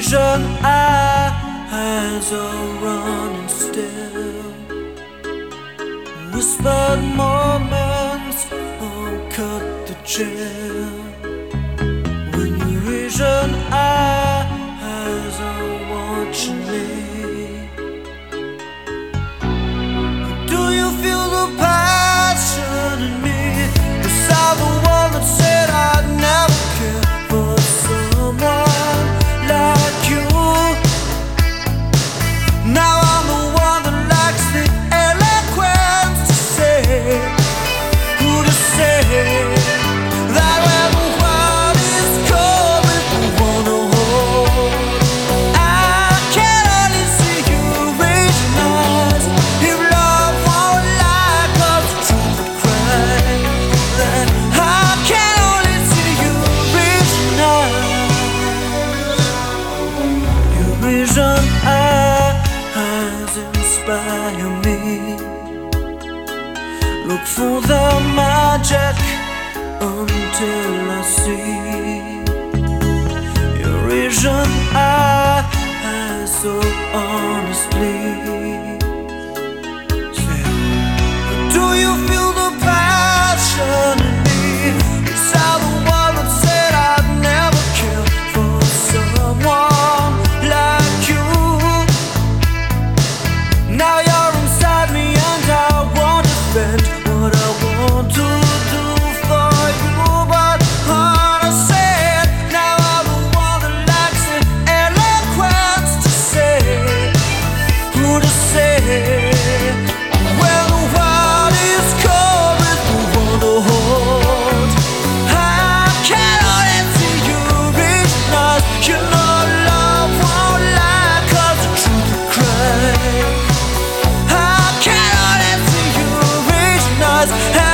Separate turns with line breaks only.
vision eyes are running still. Whispered moments cut the chill. When your vision eyes are watching me, do you feel the passion in me? Was I the one that said I'd never care for someone like you? Now I'm the one that lacks the eloquence to say, who to say that when the world is cold with the one to hold. I can only see you reach nights. If love won't lie, 'cause the truth would cry. Then I can only see you reach nights. Your vision eyes inspire me. Look for the magic until I see your vision eyes so honestly. Do you feel the passion in me? Is I the one that said I'd never care for someone like you? Now you're inside me and I want to spend what I want to do for you. But I said, now I'm the one that lacks the eloquence to say, who to say when the world is cold with the one to hold. I can only see you reach us. You know love won't lie, 'cause the truth will cry. I can only see you reach us.